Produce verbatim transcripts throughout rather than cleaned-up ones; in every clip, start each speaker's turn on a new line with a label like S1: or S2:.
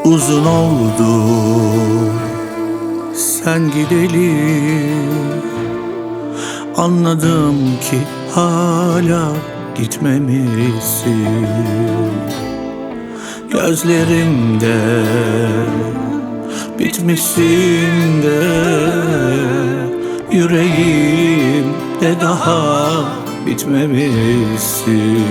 S1: Uzun oldu sen gideli, anladım ki hala gitmemişsin. Gözlerimde bitmişsin de, yüreğimde daha bitmemişsin.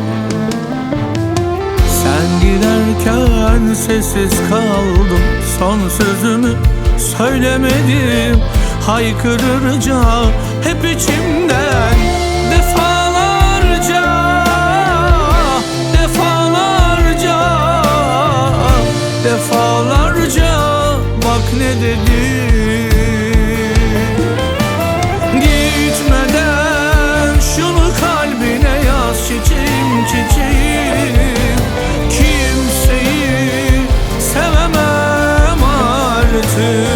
S1: Sen giderken sessiz kaldım, son sözümü söylemedim. Haykırırca hep içimden defalarca, defalarca, defalarca bak ne dedim. Gitmeden şunu kalbine yaz çiçeğim, çiçeğim. Kimseyi sevemem artık.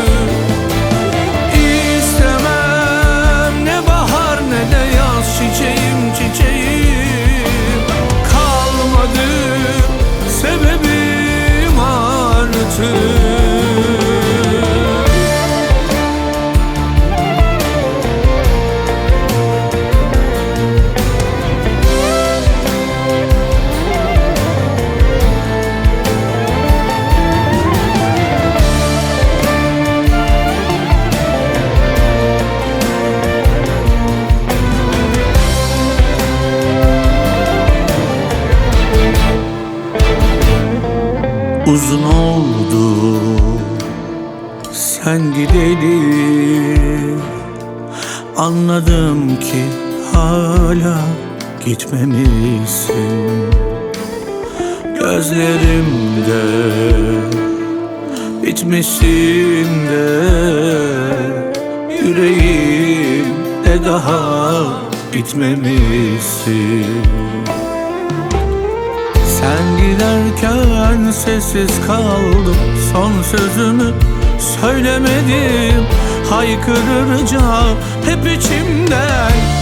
S1: İstemem ne bahar ne de yaz çiçeğim, çiçeğim. Kalmadı sebebim artık. Uzun oldu sen gideli, anladım ki hala gitmemişsin. Gözlerimde bitmişsin de, yüreğimde daha bitmemişsin. Sen giderken sessiz kaldım, son sözümü söylemedim. Haykırırca hep içimden